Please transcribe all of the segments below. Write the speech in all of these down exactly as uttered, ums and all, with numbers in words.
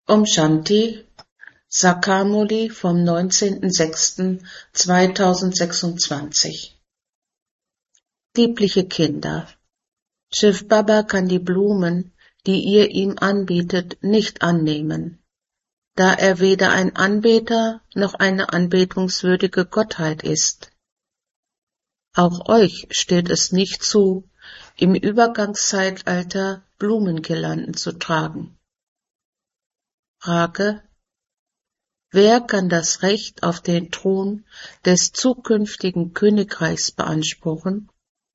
Om Shanti, Sakamuli vom neunzehnten sechsten zweitausendsechsundzwanzig. Liebliche Kinder, Shiv Baba kann die Blumen, die ihr ihm anbietet, nicht annehmen, da er weder ein Anbeter noch eine anbetungswürdige Gottheit ist. Auch euch steht es nicht zu, im Übergangszeitalter Blumengirlanden zu tragen. Frage: Wer kann das Recht auf den Thron des zukünftigen Königreichs beanspruchen?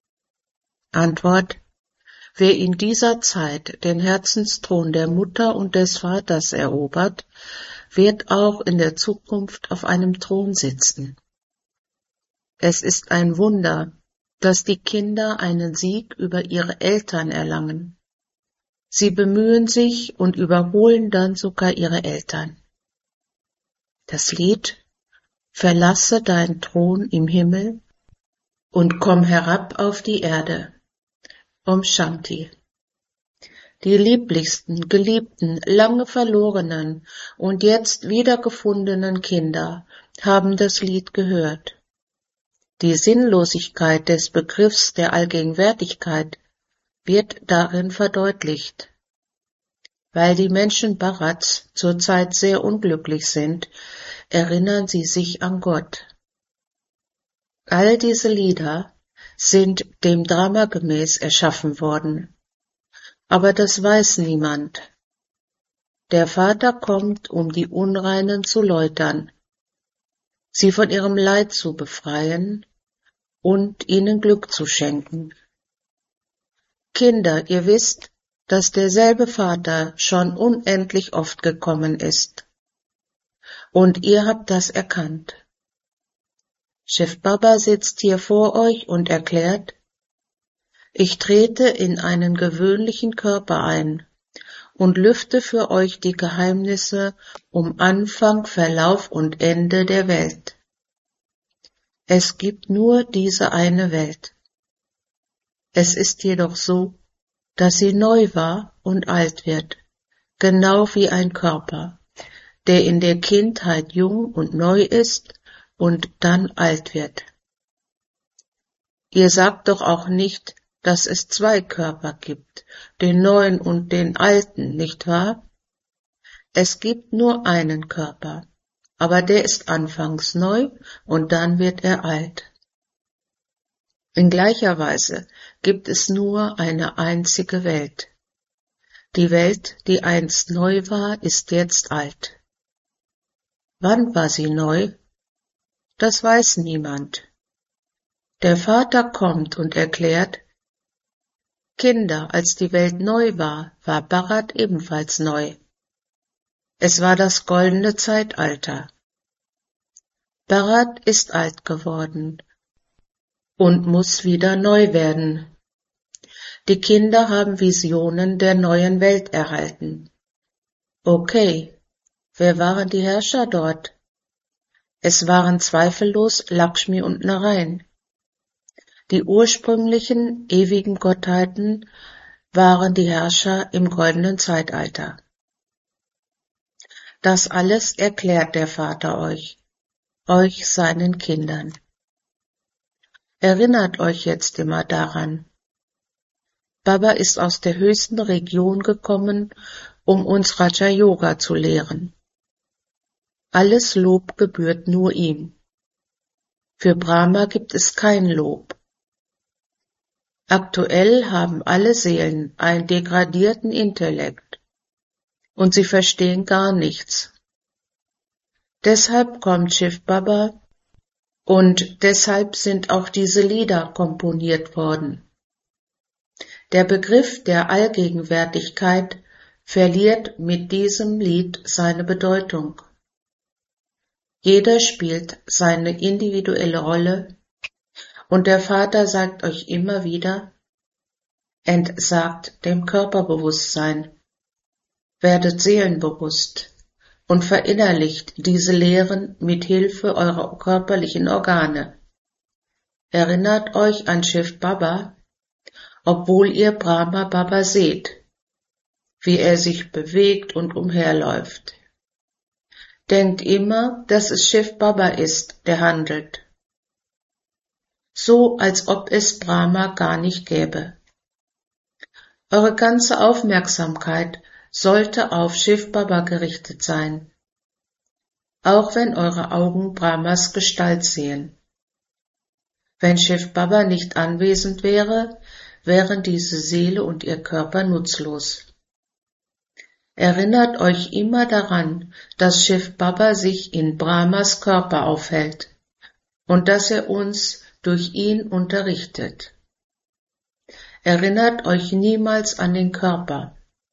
Antwort: Wer in dieser Zeit den Herzensthron der Mutter und des Vaters erobert, wird auch in der Zukunft auf einem Thron sitzen. Es ist ein Wunder, dass die Kinder einen Sieg über ihre Eltern erlangen. Sie bemühen sich und überholen dann sogar ihre Eltern. Das Lied »Verlasse deinen Thron im Himmel und komm herab auf die Erde« Om Shanti. Die lieblichsten, geliebten, lange verlorenen und jetzt wiedergefundenen Kinder haben das Lied gehört. Die Sinnlosigkeit des Begriffs der Allgegenwärtigkeit wird darin verdeutlicht. Weil die Menschen Bharats zurzeit sehr unglücklich sind, erinnern sie sich an Gott. All diese Lieder sind dem Drama gemäß erschaffen worden. Aber das weiß niemand. Der Vater kommt, um die Unreinen zu läutern, sie von ihrem Leid zu befreien und ihnen Glück zu schenken. Kinder, ihr wisst, dass derselbe Vater schon unendlich oft gekommen ist. Und ihr habt das erkannt. Shiv Baba sitzt hier vor euch und erklärt: Ich trete in einen gewöhnlichen Körper ein und lüfte für euch die Geheimnisse um Anfang, Verlauf und Ende der Welt. Es gibt nur diese eine Welt. Es ist jedoch so, dass sie neu war und alt wird, genau wie ein Körper, der in der Kindheit jung und neu ist und dann alt wird. Ihr sagt doch auch nicht, dass es zwei Körper gibt, den neuen und den alten, nicht wahr? Es gibt nur einen Körper, aber der ist anfangs neu und dann wird er alt. In gleicher Weise gibt es nur eine einzige Welt. Die Welt, die einst neu war, ist jetzt alt. Wann war sie neu? Das weiß niemand. Der Vater kommt und erklärt: Kinder, als die Welt neu war, war Bharat ebenfalls neu. Es war das goldene Zeitalter. Bharat ist alt geworden und muss wieder neu werden. Die Kinder haben Visionen der neuen Welt erhalten. Okay, wer waren die Herrscher dort? Es waren zweifellos Lakshmi und Narayan. Die ursprünglichen, ewigen Gottheiten waren die Herrscher im goldenen Zeitalter. Das alles erklärt der Vater euch, euch seinen Kindern. Erinnert euch jetzt immer daran. Baba ist aus der höchsten Region gekommen, um uns Raja Yoga zu lehren. Alles Lob gebührt nur ihm. Für Brahma gibt es kein Lob. Aktuell haben alle Seelen einen degradierten Intellekt und sie verstehen gar nichts. Deshalb kommt Shiv Baba und deshalb sind auch diese Lieder komponiert worden. Der Begriff der Allgegenwärtigkeit verliert mit diesem Lied seine Bedeutung. Jeder spielt seine individuelle Rolle und der Vater sagt euch immer wieder: Entsagt dem Körperbewusstsein, werdet seelenbewusst und verinnerlicht diese Lehren mit Hilfe eurer körperlichen Organe. Erinnert euch an Shiv Baba, obwohl ihr Brahma Baba seht. wie er sich bewegt und umherläuft. Denkt immer, dass es Shiv Baba ist, der handelt. So, als ob es Brahma gar nicht gäbe. Eure ganze Aufmerksamkeit sollte auf Shiv Baba gerichtet sein, auch wenn eure Augen Brahmas Gestalt sehen. Wenn Shiv Baba nicht anwesend wäre, wären diese Seele und ihr Körper nutzlos. Erinnert euch immer daran, dass Shiv Baba sich in Brahmas Körper aufhält und dass er uns durch ihn unterrichtet. Erinnert euch niemals an den Körper.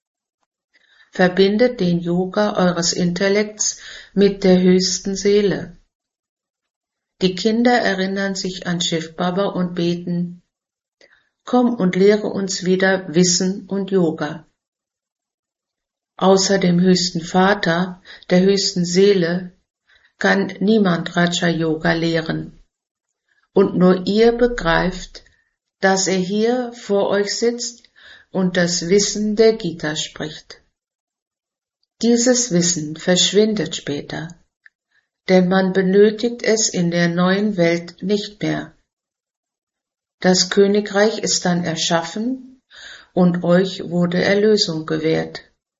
Verbindet den Yoga eures Intellekts mit der höchsten Seele. Die Kinder erinnern sich an Shiv Baba und beten: Komm und lehre uns wieder Wissen und Yoga. Außer dem höchsten Vater, der höchsten Seele, kann niemand Raja Yoga lehren. Und nur ihr begreift, dass er hier vor euch sitzt und das Wissen der Gita spricht. Dieses Wissen verschwindet später, denn man benötigt es in der neuen Welt nicht mehr. Das Königreich ist dann erschaffen und euch wurde Erlösung gewährt.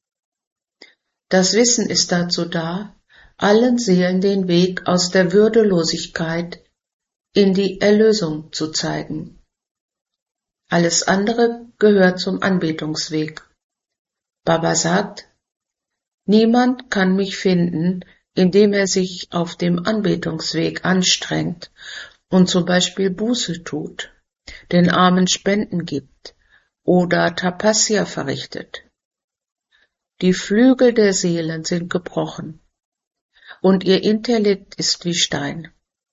Das Wissen ist dazu da, allen Seelen den Weg aus der Würdelosigkeit in die Erlösung zu zeigen. Alles andere gehört zum Anbetungsweg. Baba sagt: Niemand kann mich finden, indem er sich auf dem Anbetungsweg anstrengt und zum Beispiel Buße tut, den Armen Spenden gibt oder Tapasya verrichtet. Die Flügel der Seelen sind gebrochen und ihr Intellekt ist wie Stein.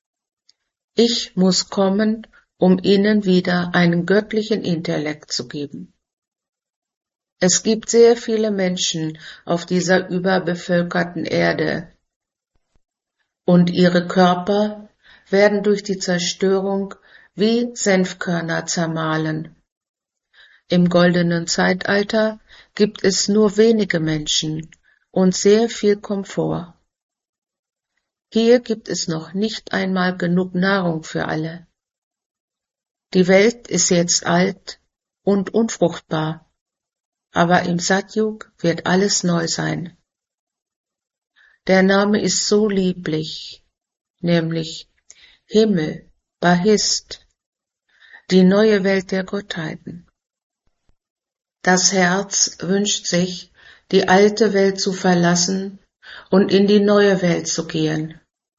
Ich muss kommen, um ihnen wieder einen göttlichen Intellekt zu geben. Es gibt sehr viele Menschen auf dieser überbevölkerten Erde und ihre Körper werden durch die Zerstörung wie Senfkörner zermahlen. Im goldenen Zeitalter gibt es nur wenige Menschen und sehr viel Komfort. Hier gibt es noch nicht einmal genug Nahrung für alle. Die Welt ist jetzt alt und unfruchtbar, aber im Satyug wird alles neu sein. Der Name ist so lieblich, nämlich Himmel, Bahist, die neue Welt der Gottheiten. Das Herz wünscht sich, die alte Welt zu verlassen und in die neue Welt zu gehen.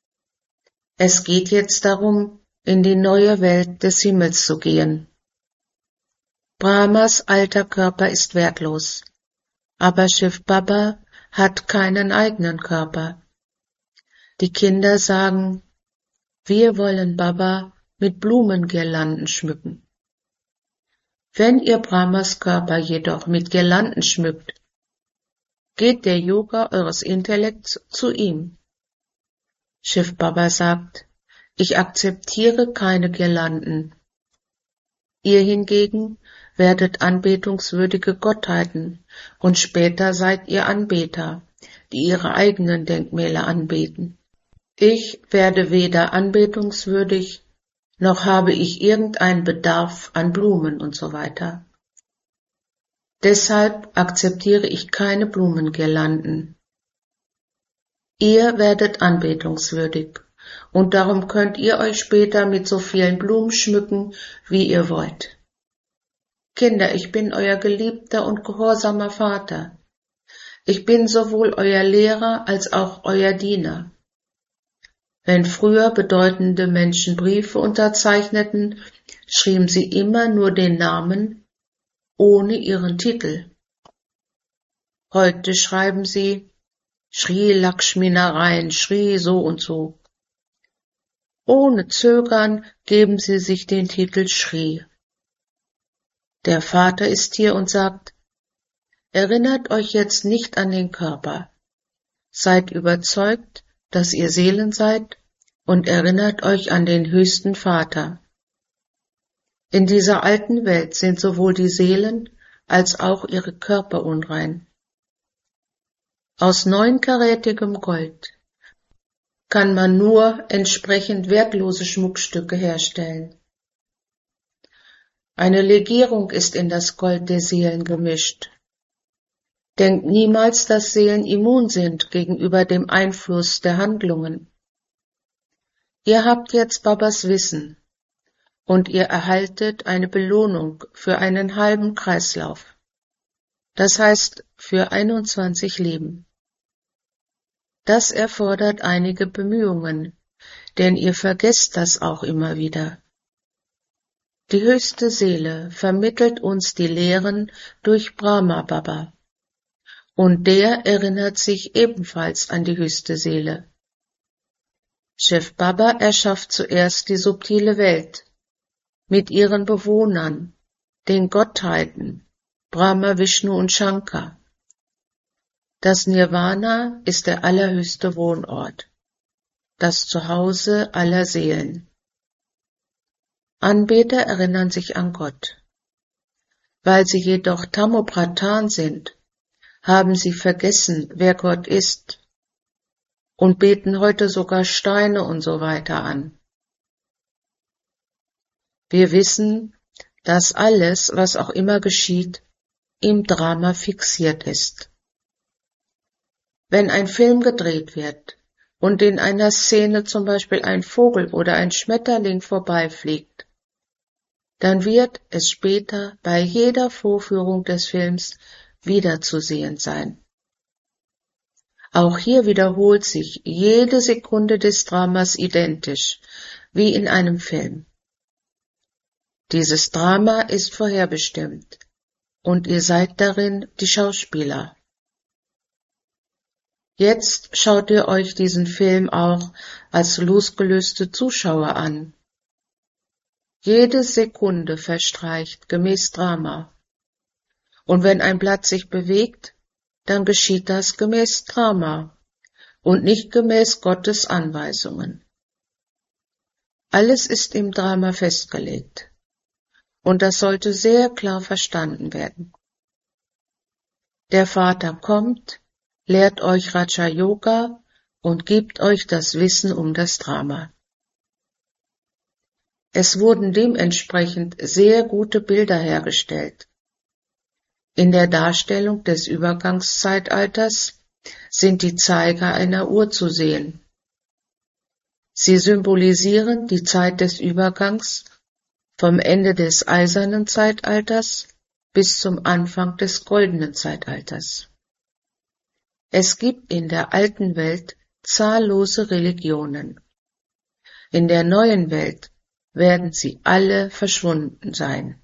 Es geht jetzt darum, in die neue Welt des Himmels zu gehen. Brahmas alter Körper ist wertlos, aber Shiv Baba hat keinen eigenen Körper. Die Kinder sagen: Wir wollen Baba mit Blumengirlanden schmücken. Wenn ihr Brahmas Körper jedoch mit Girlanden schmückt, geht der Yoga eures Intellekts zu ihm. Shiv Baba sagt: Ich akzeptiere keine Girlanden. Ihr hingegen werdet anbetungswürdige Gottheiten und später seid ihr Anbeter, die ihre eigenen Denkmäler anbeten. Ich werde weder anbetungswürdig, noch habe ich irgendeinen Bedarf an Blumen und so weiter. Deshalb akzeptiere ich keine Blumengirlanden. Ihr werdet anbetungswürdig, und darum könnt ihr euch später mit so vielen Blumen schmücken, wie ihr wollt. Kinder, ich bin euer geliebter und gehorsamer Vater. Ich bin sowohl euer Lehrer als auch euer Diener. Wenn früher bedeutende Menschen Briefe unterzeichneten, schrieben sie immer nur den Namen ohne ihren Titel. Heute schreiben sie Shri Lakshmi Narayan, Shri so und so. Ohne Zögern geben sie sich den Titel Shri. Der Vater ist hier und sagt: Erinnert euch jetzt nicht an den Körper. Seid überzeugt, dass ihr Seelen seid, und erinnert euch an den höchsten Vater. In dieser alten Welt sind sowohl die Seelen als auch ihre Körper unrein. Aus neunkarätigem Gold kann man nur entsprechend wertlose Schmuckstücke herstellen. Eine Legierung ist in das Gold der Seelen gemischt. Denkt niemals, dass Seelen immun sind gegenüber dem Einfluss der Handlungen. Ihr habt jetzt Babas Wissen und ihr erhaltet eine Belohnung für einen halben Kreislauf. Das heißt für einundzwanzig Leben. Das erfordert einige Bemühungen, denn ihr vergesst das auch immer wieder. Die höchste Seele vermittelt uns die Lehren durch Brahma Baba. Und der erinnert sich ebenfalls an die höchste Seele. Chef Baba erschafft zuerst die subtile Welt mit ihren Bewohnern, den Gottheiten, Brahma, Vishnu und Shankar. Das Nirvana ist der allerhöchste Wohnort, das Zuhause aller Seelen. Anbeter erinnern sich an Gott. Weil sie jedoch Tamopratan sind, haben sie vergessen, wer Gott ist und beten heute sogar Steine und so weiter an. Wir wissen, dass alles, was auch immer geschieht, im Drama fixiert ist. Wenn ein Film gedreht wird und in einer Szene zum Beispiel ein Vogel oder ein Schmetterling vorbeifliegt, dann wird es später bei jeder Vorführung des Films wiederzusehen sein. Auch hier wiederholt sich jede Sekunde des Dramas identisch, wie in einem Film. Dieses Drama ist vorherbestimmt und ihr seid darin die Schauspieler. Jetzt schaut ihr euch diesen Film auch als losgelöste Zuschauer an. Jede Sekunde verstreicht gemäß Drama. Und wenn ein Blatt sich bewegt, dann geschieht das gemäß Drama und nicht gemäß Gottes Anweisungen. Alles ist im Drama festgelegt und das sollte sehr klar verstanden werden. Der Vater kommt, lehrt euch Raja Yoga und gibt euch das Wissen um das Drama. Es wurden dementsprechend sehr gute Bilder hergestellt. In der Darstellung des Übergangszeitalters sind die Zeiger einer Uhr zu sehen. Sie symbolisieren die Zeit des Übergangs vom Ende des eisernen Zeitalters bis zum Anfang des goldenen Zeitalters. Es gibt in der alten Welt zahllose Religionen. In der neuen Welt werden sie alle verschwunden sein.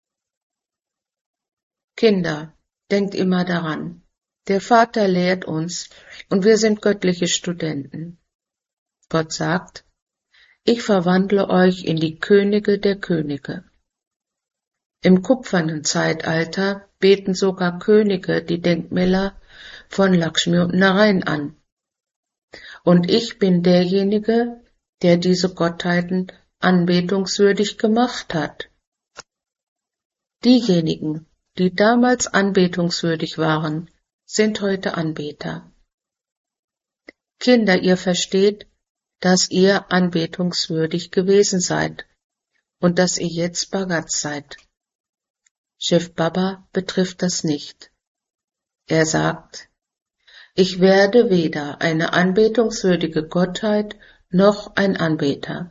Kinder, denkt immer daran, der Vater lehrt uns und wir sind göttliche Studenten. Gott sagt, ich verwandle euch in die Könige der Könige. Im kupfernen Zeitalter beten sogar Könige die Denkmäler von Lakshmi und Narayan an. Und ich bin derjenige, der diese Gottheiten anbetungswürdig gemacht hat. Diejenigen, die damals anbetungswürdig waren, sind heute Anbeter. Kinder, ihr versteht, dass ihr anbetungswürdig gewesen seid und dass ihr jetzt Bhagat seid. Chef Baba betrifft das nicht. Er sagt, ich werde weder eine anbetungswürdige Gottheit noch ein Anbeter.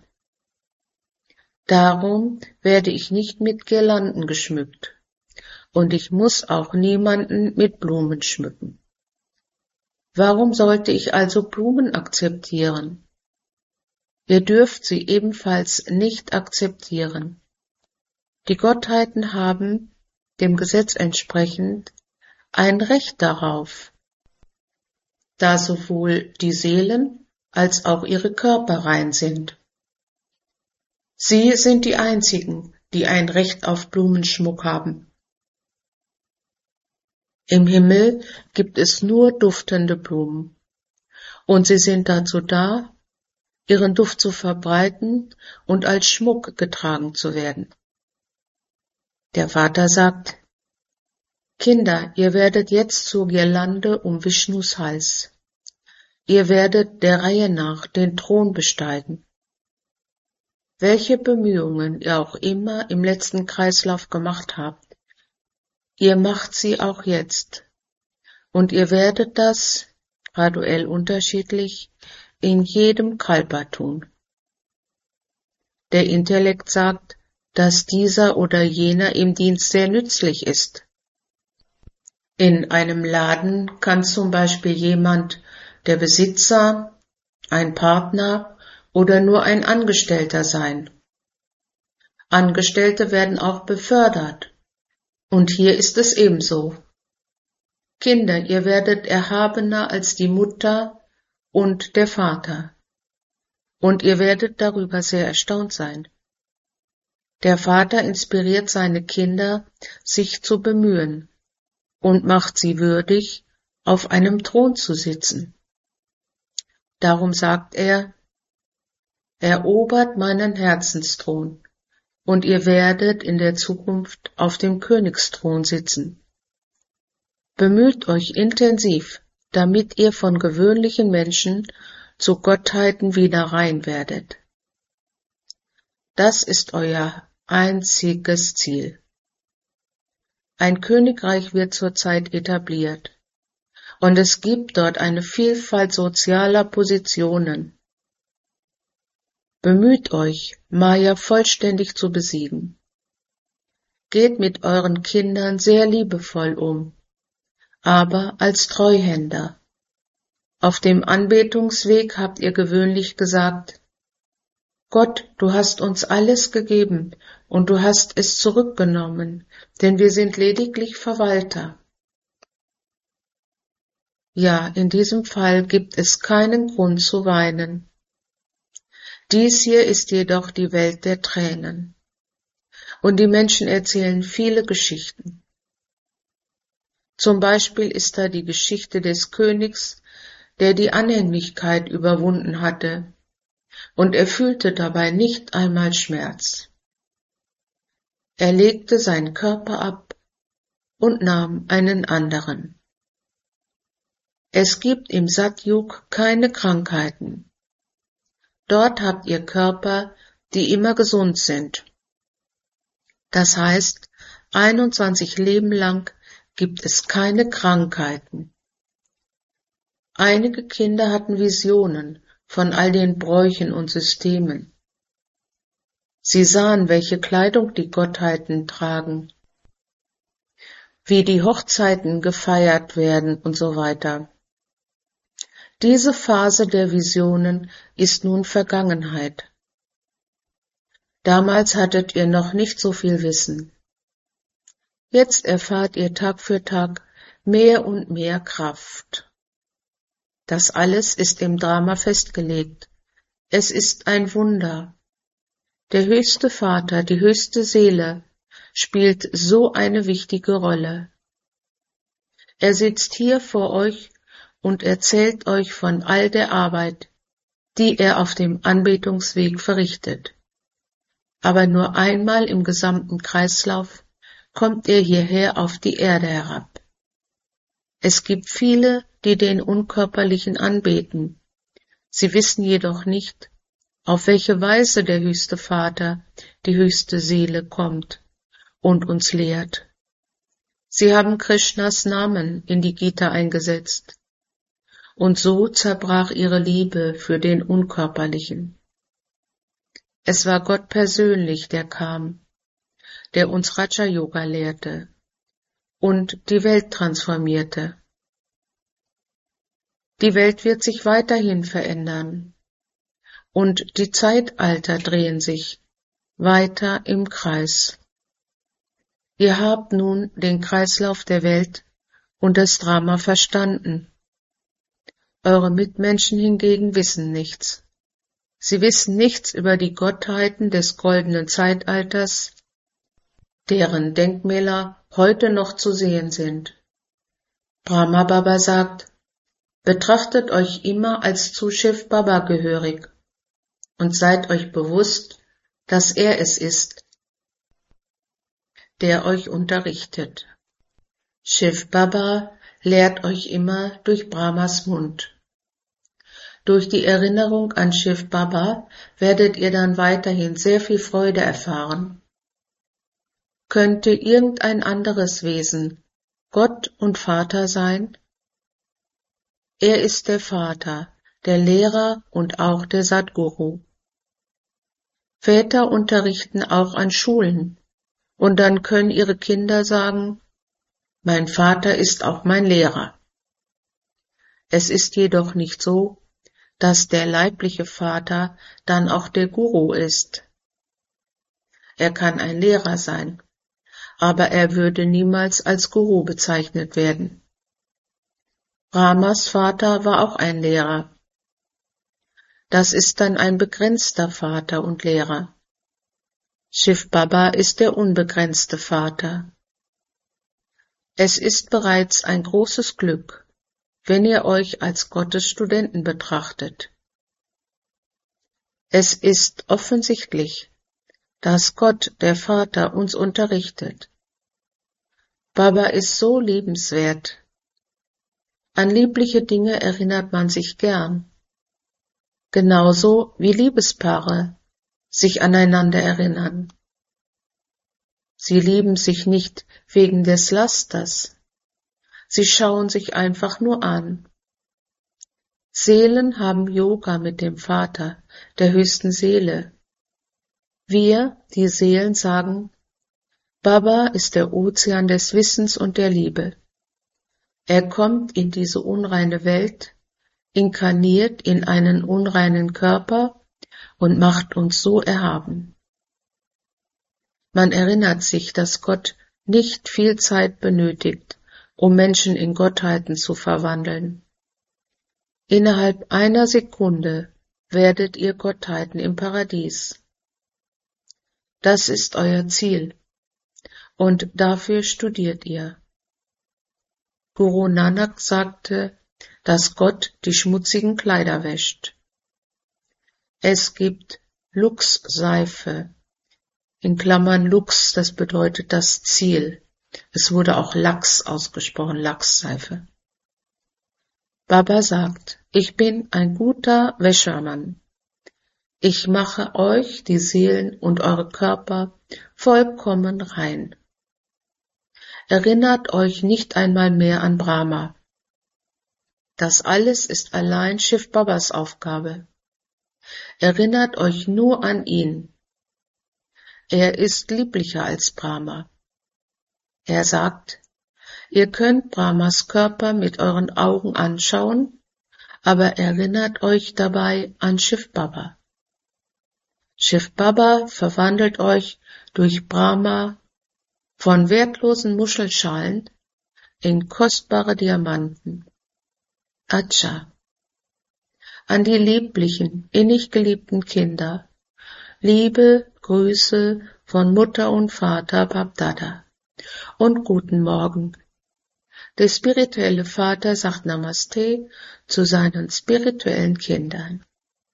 Darum werde ich nicht mit Girlanden geschmückt. Und ich muss auch niemanden mit Blumen schmücken. Warum sollte ich also Blumen akzeptieren? Ihr dürft sie ebenfalls nicht akzeptieren. Die Gottheiten haben, dem Gesetz entsprechend, ein Recht darauf, da sowohl die Seelen als auch ihre Körper rein sind. Sie sind die einzigen, die ein Recht auf Blumenschmuck haben. Im Himmel gibt es nur duftende Blumen, und sie sind dazu da, ihren Duft zu verbreiten und als Schmuck getragen zu werden. Der Vater sagt, Kinder, ihr werdet jetzt zur Girlande um Vishnus Hals. Ihr werdet der Reihe nach den Thron besteigen. Welche Bemühungen ihr auch immer im letzten Kreislauf gemacht habt, ihr macht sie auch jetzt. Und ihr werdet das, graduell unterschiedlich, in jedem Kalpa tun. Der Intellekt sagt, dass dieser oder jener im Dienst sehr nützlich ist. In einem Laden kann zum Beispiel jemand der Besitzer, ein Partner oder nur ein Angestellter sein. Angestellte werden auch befördert. Und hier ist es ebenso. Kinder, ihr werdet erhabener als die Mutter und der Vater. Und ihr werdet darüber sehr erstaunt sein. Der Vater inspiriert seine Kinder, sich zu bemühen und macht sie würdig, auf einem Thron zu sitzen. Darum sagt er, erobert meinen Herzensthron, und ihr werdet in der Zukunft auf dem Königsthron sitzen. Bemüht euch intensiv, damit ihr von gewöhnlichen Menschen zu Gottheiten wieder rein werdet. Das ist euer einziges Ziel. Ein Königreich wird zurzeit etabliert, und es gibt dort eine Vielfalt sozialer Positionen. Bemüht euch, Maya vollständig zu besiegen. Geht mit euren Kindern sehr liebevoll um, aber als Treuhänder. Auf dem Anbetungsweg habt ihr gewöhnlich gesagt, Gott, du hast uns alles gegeben und du hast es zurückgenommen, denn wir sind lediglich Verwalter. Ja, in diesem Fall gibt es keinen Grund zu weinen. Dies hier ist jedoch die Welt der Tränen. Und die Menschen erzählen viele Geschichten. Zum Beispiel ist da die Geschichte des Königs, der die Anhänglichkeit überwunden hatte, und er fühlte dabei nicht einmal Schmerz. Er legte seinen Körper ab und nahm einen anderen. Es gibt im Satyug keine Krankheiten. Dort habt ihr Körper, die immer gesund sind. Das heißt, einundzwanzig Leben lang gibt es keine Krankheiten. Einige Kinder hatten Visionen von all den Bräuchen und Systemen. Sie sahen, welche Kleidung die Gottheiten tragen, wie die Hochzeiten gefeiert werden und so weiter. Diese Phase der Visionen ist nun Vergangenheit. Damals hattet ihr noch nicht so viel Wissen. Jetzt erfahrt ihr Tag für Tag mehr und mehr Kraft. Das alles ist im Drama festgelegt. Es ist ein Wunder. Der höchste Vater, die höchste Seele, spielt so eine wichtige Rolle. Er sitzt hier vor euch und erzählt euch von all der Arbeit, die er auf dem Anbetungsweg verrichtet. Aber nur einmal im gesamten Kreislauf kommt er hierher auf die Erde herab. Es gibt viele, die den Unkörperlichen anbeten. Sie wissen jedoch nicht, auf welche Weise der höchste Vater, die höchste Seele kommt und uns lehrt. Sie haben Krishnas Namen in die Gita eingesetzt. Und so zerbrach ihre Liebe für den Unkörperlichen. Es war Gott persönlich, der kam, der uns Raja Yoga lehrte und die Welt transformierte. Die Welt wird sich weiterhin verändern und die Zeitalter drehen sich weiter im Kreis. Ihr habt nun den Kreislauf der Welt und das Drama verstanden. Eure Mitmenschen hingegen wissen nichts. Sie wissen nichts über die Gottheiten des goldenen Zeitalters, deren Denkmäler heute noch zu sehen sind. Brahma Baba sagt, betrachtet euch immer als zu Shiv Baba gehörig und seid euch bewusst, dass er es ist, der euch unterrichtet. Shiv Baba lehrt euch immer durch Brahmas Mund. Durch die Erinnerung an Shiv Baba werdet ihr dann weiterhin sehr viel Freude erfahren. Könnte irgendein anderes Wesen Gott und Vater sein? Er ist der Vater, der Lehrer und auch der Sadguru. Väter unterrichten auch an Schulen, und dann können ihre Kinder sagen, mein Vater ist auch mein Lehrer. Es ist jedoch nicht so, dass der leibliche Vater dann auch der Guru ist. Er kann ein Lehrer sein, aber er würde niemals als Guru bezeichnet werden. Brahmas Vater war auch ein Lehrer. Das ist dann ein begrenzter Vater und Lehrer. Shiv Baba ist der unbegrenzte Vater. Es ist bereits ein großes Glück, wenn ihr euch als Gottes Studenten betrachtet. Es ist offensichtlich, dass Gott, der Vater, uns unterrichtet. Baba ist so liebenswert. An liebliche Dinge erinnert man sich gern. Genauso wie Liebespaare sich aneinander erinnern. Sie lieben sich nicht wegen des Lasters. Sie schauen sich einfach nur an. Seelen haben Yoga mit dem Vater, der höchsten Seele. Wir, die Seelen, sagen, Baba ist der Ozean des Wissens und der Liebe. Er kommt in diese unreine Welt, inkarniert in einen unreinen Körper und macht uns so erhaben. Man erinnert sich, dass Gott nicht viel Zeit benötigt, um Menschen in Gottheiten zu verwandeln. Innerhalb einer Sekunde werdet ihr Gottheiten im Paradies. Das ist euer Ziel, und dafür studiert ihr. Guru Nanak sagte, dass Gott die schmutzigen Kleider wäscht. Es gibt Lux-Seife, in Klammern Lux, das bedeutet das Ziel. Es wurde auch Lachs ausgesprochen, Lachsseife. Baba sagt, ich bin ein guter Wäschermann. Ich mache euch, die Seelen und eure Körper, vollkommen rein. Erinnert euch nicht einmal mehr an Brahma. Das alles ist allein Shiv Babas Aufgabe. Erinnert euch nur an ihn. Er ist lieblicher als Brahma. Er sagt, ihr könnt Brahmas Körper mit euren Augen anschauen, aber erinnert euch dabei an Shiv Baba. Shiv Baba verwandelt euch durch Brahma von wertlosen Muschelschalen in kostbare Diamanten. Acha. An die lieblichen, innig geliebten Kinder. Liebe, Grüße von Mutter und Vater Babdada. Und guten Morgen. Der spirituelle Vater sagt Namaste zu seinen spirituellen Kindern.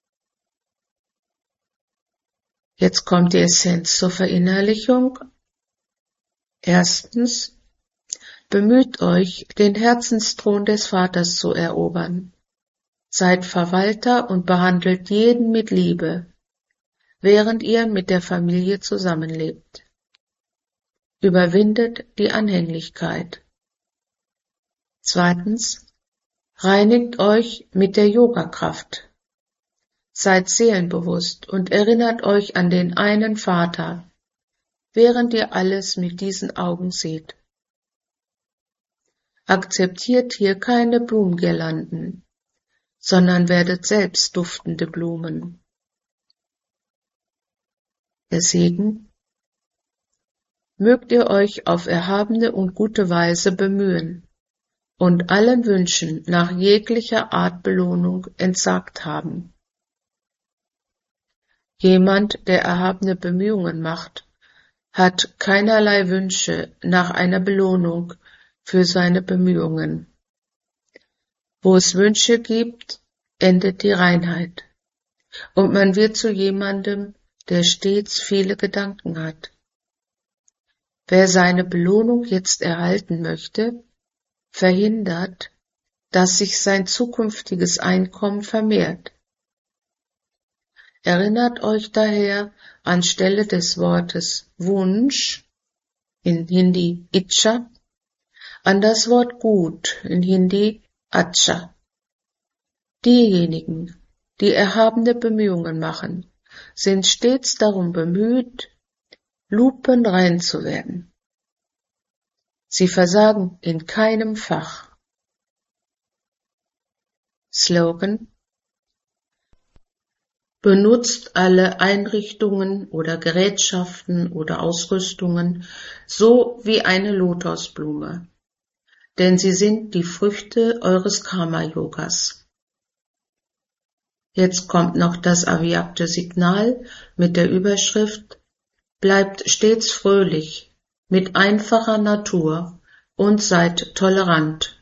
Jetzt kommt die Essenz zur Verinnerlichung. Erstens, bemüht euch, den Herzensthron des Vaters zu erobern. Seid Verwalter und behandelt jeden mit Liebe, während ihr mit der Familie zusammenlebt. Überwindet die Anhänglichkeit. Zweitens, reinigt euch mit der Yogakraft. Seid seelenbewusst und erinnert euch an den einen Vater, während ihr alles mit diesen Augen seht. Akzeptiert hier keine Blumengirlanden, sondern werdet selbst duftende Blumen. Der Segen: Mögt ihr euch auf erhabene und gute Weise bemühen und allen Wünschen nach jeglicher Art Belohnung entsagt haben. Jemand, der erhabene Bemühungen macht, hat keinerlei Wünsche nach einer Belohnung für seine Bemühungen. Wo es Wünsche gibt, endet die Reinheit, und man wird zu jemandem, der stets viele Gedanken hat. Wer seine Belohnung jetzt erhalten möchte, verhindert, dass sich sein zukünftiges Einkommen vermehrt. Erinnert euch daher anstelle des Wortes Wunsch, in Hindi Ichcha, an das Wort Gut, in Hindi Acha. Diejenigen, die erhabene Bemühungen machen, sind stets darum bemüht, lupenrein zu werden. Sie versagen in keinem Fach. Slogan: Benutzt alle Einrichtungen oder Gerätschaften oder Ausrüstungen so wie eine Lotosblume, denn sie sind die Früchte eures Karma-Yogas. Jetzt kommt noch das avyakte Signal mit der Überschrift: Bleibt stets fröhlich, mit einfacher Natur und seid tolerant.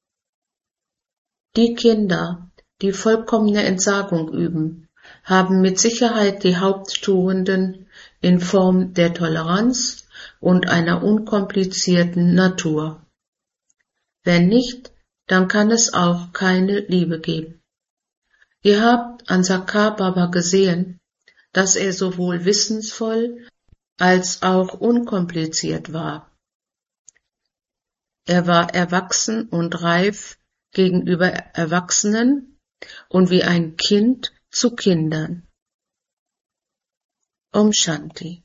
Die Kinder, die vollkommene Entsagung üben, haben mit Sicherheit die Haupttugenden in Form der Toleranz und einer unkomplizierten Natur. Wenn nicht, dann kann es auch keine Liebe geben. Ihr habt an Sakar Baba gesehen, dass er sowohl wissensvoll als auch unkompliziert war. Er war erwachsen und reif gegenüber Erwachsenen und wie ein Kind zu Kindern. Om Shanti.